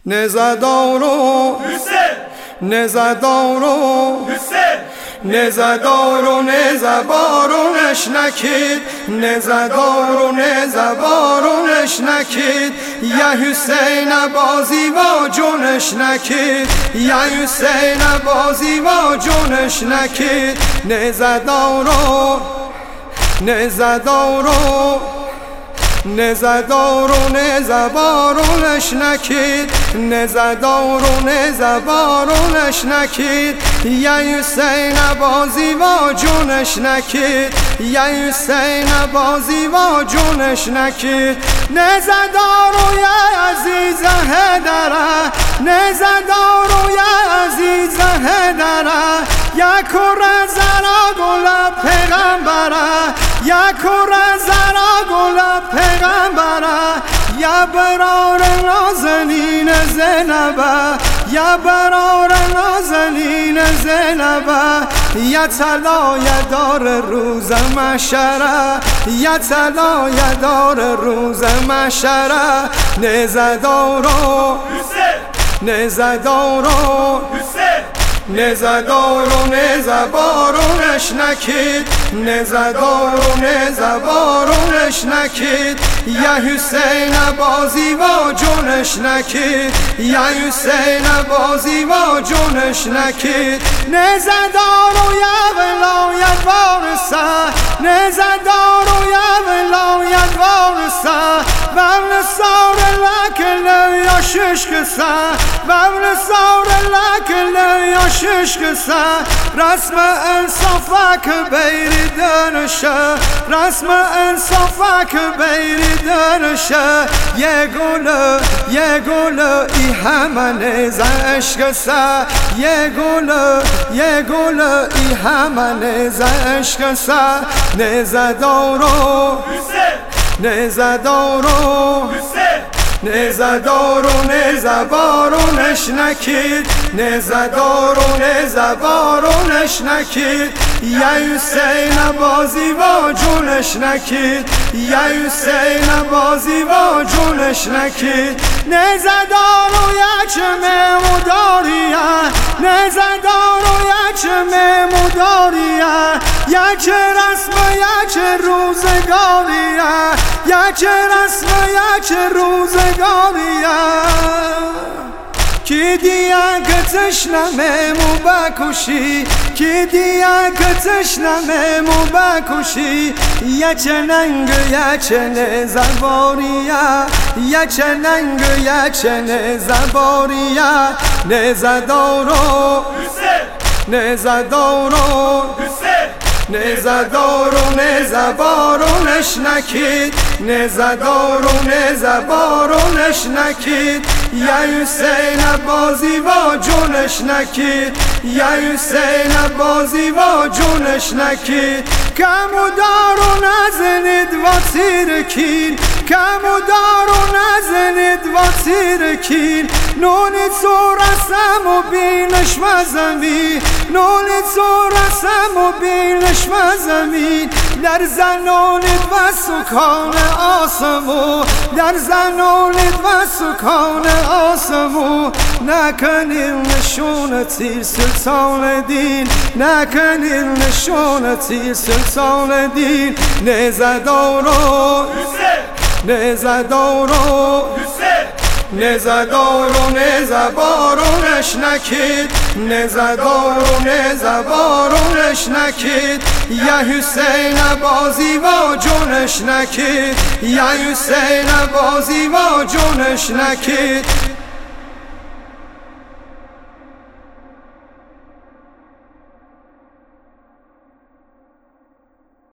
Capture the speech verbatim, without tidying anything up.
نزدارو نزدارو نزدارو نزبارونش نکید نزدارو نزبارونش نکید یا حسین بازی و جونش نکید یا حسین بازی و جونش نکید نزدارو نزدارو نزدارو نزبارونش نکید نزدارو نزبارونش نکید یا حسین بازی و جونش نکید یا حسین بازی و جونش نکید نزدارو یا عزیز هدره نزدارو یا عزیز هدره یا کره زرا گل پیغمبره یا کره زرا گل پیغمبره یا برار نازنین زینبه یا برار نازنین زینبه یا طلایه دار روز محشره یا طلایه دار روز محشره نزدارو نزدارو نزدارو نزبارونش نکید نزدارو نزبارونش نکید یا حسین بازی و جونش نکید یا حسین بازی و جونش نکید نزدارو یا ولایت وارثه نزدارو یا ولایت وارثه بابل سار لکل یا ششکسه بابل سار لکل یا ششکسه رسم انصافک بیری دنشه رسم انصافک بیری دنشه یه گل یه گل ای همه نیزه اشکسه یه گل یه گل ای همه نیزه اشکسه نزدارو نزدارو نزدارو نزبارونش نکید نزدارو نزبارونش نکید یا حسین بازی و جونش نکید یا حسین بازی و جونش نکید نزدارو یا چه مموداریه نزدارو یا چه مموداریه یا چه رسم یا چه روزگاریه یا چه رسم یا چه روزگاریه کی دیا که تشنمه مو بکشی کی دیا که تشنمه مو بکشی یا چه ننگ یا چه نزباریا یا چه ننگ یا چه نزباریا نزدارو نزدارو نزدارو نزبارونش نکید نزدارو نزبارونش نکید یا حسین بازی و جونش نکید یا حسین بازی و جونش نکید کمو دارو نزنید و تیرکین کمو دارو نزنید و تیرکین نونی تو رسم و بینش مزمی نونی تو رسم و بینش مزمین در زنونید و سکان آسمو در زنونید و سکان آسمو نکنید نشون تیر سلطان دین نکنید نشون تیر سلطان دین نزدارو نزدارو نزدارو نزبارونش نکید نزدارو نزبارونش نکید یا حسین بازی و جونش نکید یا حسین بازی و جونش نکید